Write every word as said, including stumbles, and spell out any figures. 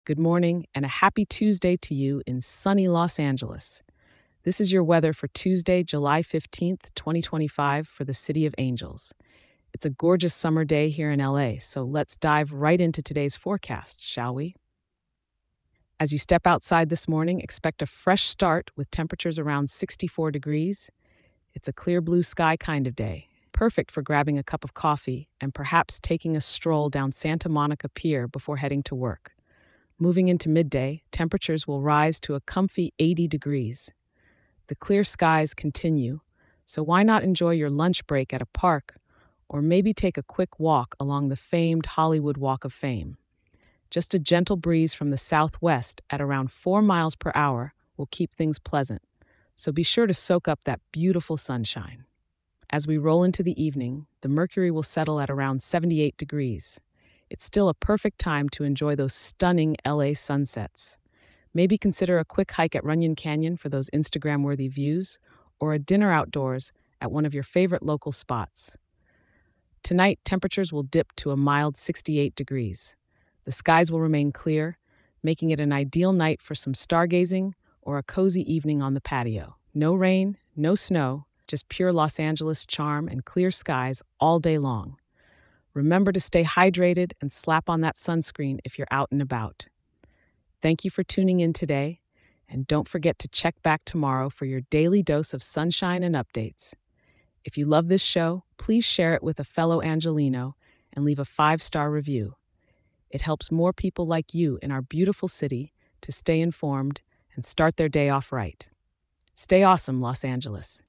Good morning and a happy Tuesday to you in sunny Los Angeles. This is your weather for Tuesday, July fifteenth, twenty twenty-five, for the City of Angels. It's a gorgeous summer day here in L A, so let's dive right into today's forecast, shall we? As you step outside this morning, expect a fresh start with temperatures around sixty-four degrees. It's a clear blue sky kind of day, perfect for grabbing a cup of coffee and perhaps taking a stroll down Santa Monica Pier before heading to work. Moving into midday, temperatures will rise to a comfy eighty degrees. The clear skies continue, so why not enjoy your lunch break at a park or maybe take a quick walk along the famed Hollywood Walk of Fame? Just a gentle breeze from the southwest at around four miles per hour will keep things pleasant, so be sure to soak up that beautiful sunshine. As we roll into the evening, the mercury will settle at around seventy-eight degrees. It's still a perfect time to enjoy those stunning L A sunsets. Maybe consider a quick hike at Runyon Canyon for those Instagram-worthy views, or a dinner outdoors at one of your favorite local spots. Tonight, temperatures will dip to a mild sixty-eight degrees. The skies will remain clear, making it an ideal night for some stargazing or a cozy evening on the patio. No rain, no snow, just pure Los Angeles charm and clear skies all day long. Remember to stay hydrated and slap on that sunscreen if you're out and about. Thank you for tuning in today, and don't forget to check back tomorrow for your daily dose of sunshine and updates. If you love this show, please share it with a fellow Angelino and leave a five-star review. It helps more people like you in our beautiful city to stay informed and start their day off right. Stay awesome, Los Angeles.